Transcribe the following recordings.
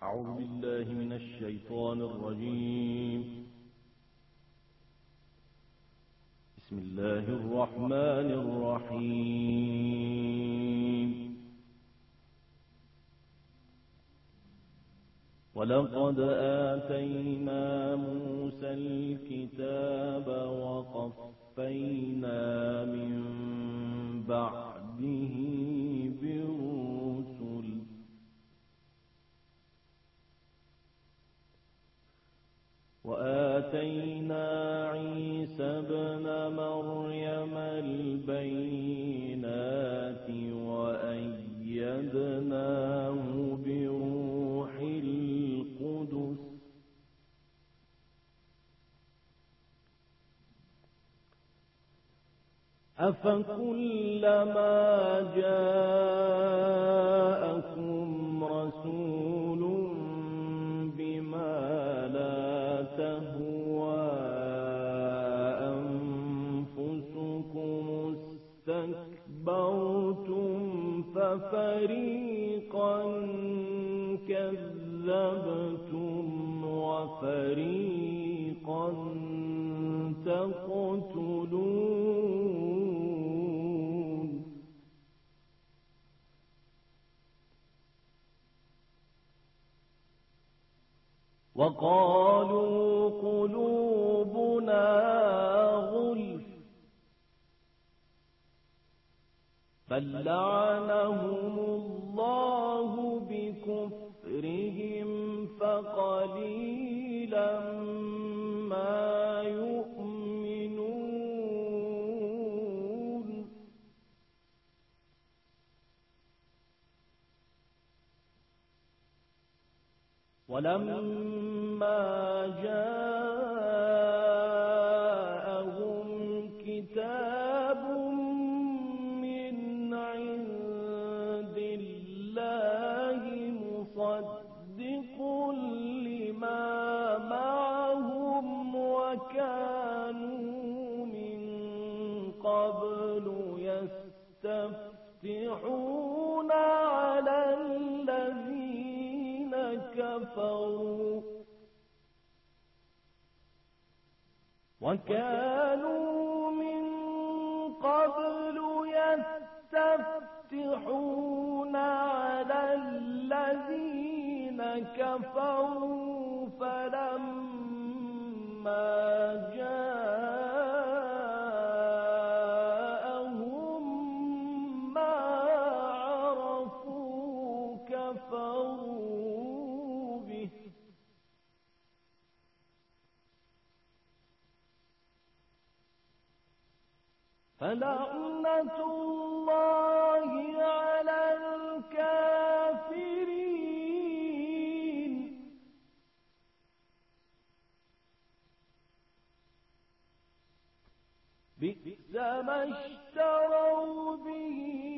أعوذ بالله من الشيطان الرجيم. بسم الله الرحمن الرحيم. ولقد آتينا موسى الكتاب وقفينا من بعده بالرسل وآتينا عيسى ابن مريم البينات وأيدناه بروح القدس أفكلما جاءكم رسول بما لا تهوى أنفسكم استكبرتم ففريقا كذبتم وفريقا تقتلون وقالوا قلوبنا غلف بل لعنهم الله بكفرهم فقليلا ما يؤمنون ولما جاءهم كتاب من عند الله مصدق لما معهم وكانوا من قبل يستفتحون على الذين كفروا وكانوا من قبل يستفتحون على الذين كفروا فلما جاءهم ما عرفوا كفروا به فلعنة الله على الكافرين بئس ما اشتروا به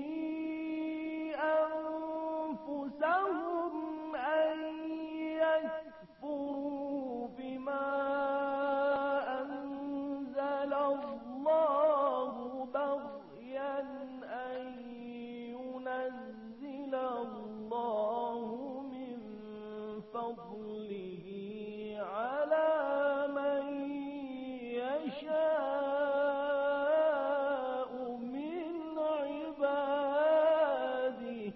أنفسهم أن يكفروا بما أنزل الله بغيا أن ينزل الله من فضله على من يشاء من عباده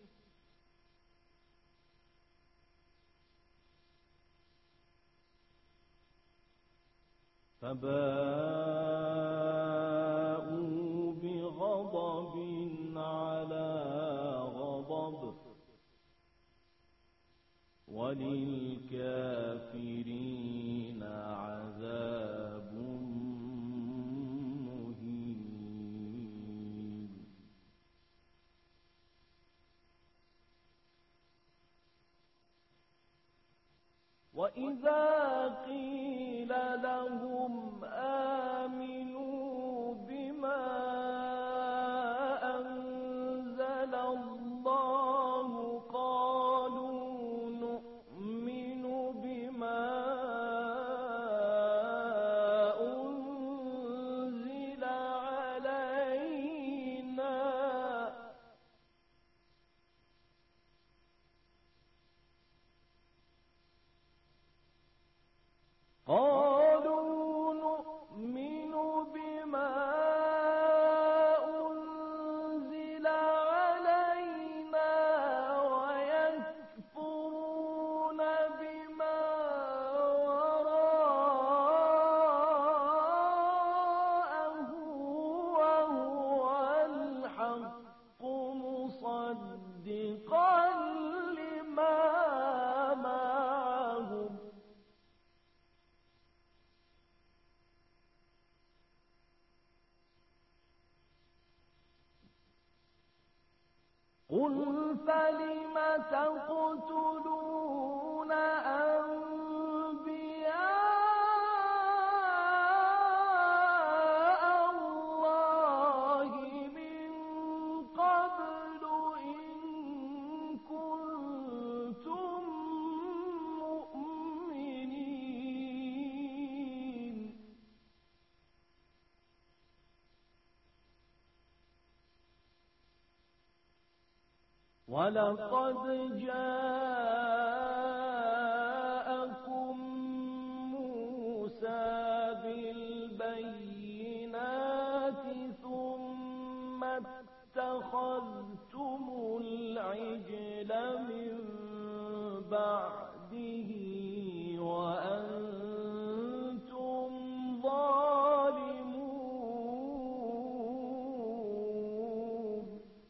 فباءوا بغضب على غضب وللكافرين عذاب مهين. وإذا قيل لهم آمنوا بما أنزل الله قالوا نؤمن بما أنزل علينا قل فلم تقتلون أنبياء الله من قبل إن كنتم مؤمنين ولقد جاءكم موسى بالبينات ثم اتخذتم العجل من بعده وأنتم ظالمون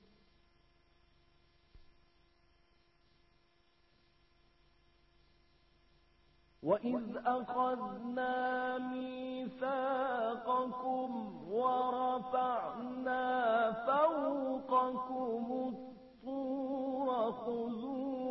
وإذ أخذنا ميثاقكم ورفعنا فوقكم الطور خذوا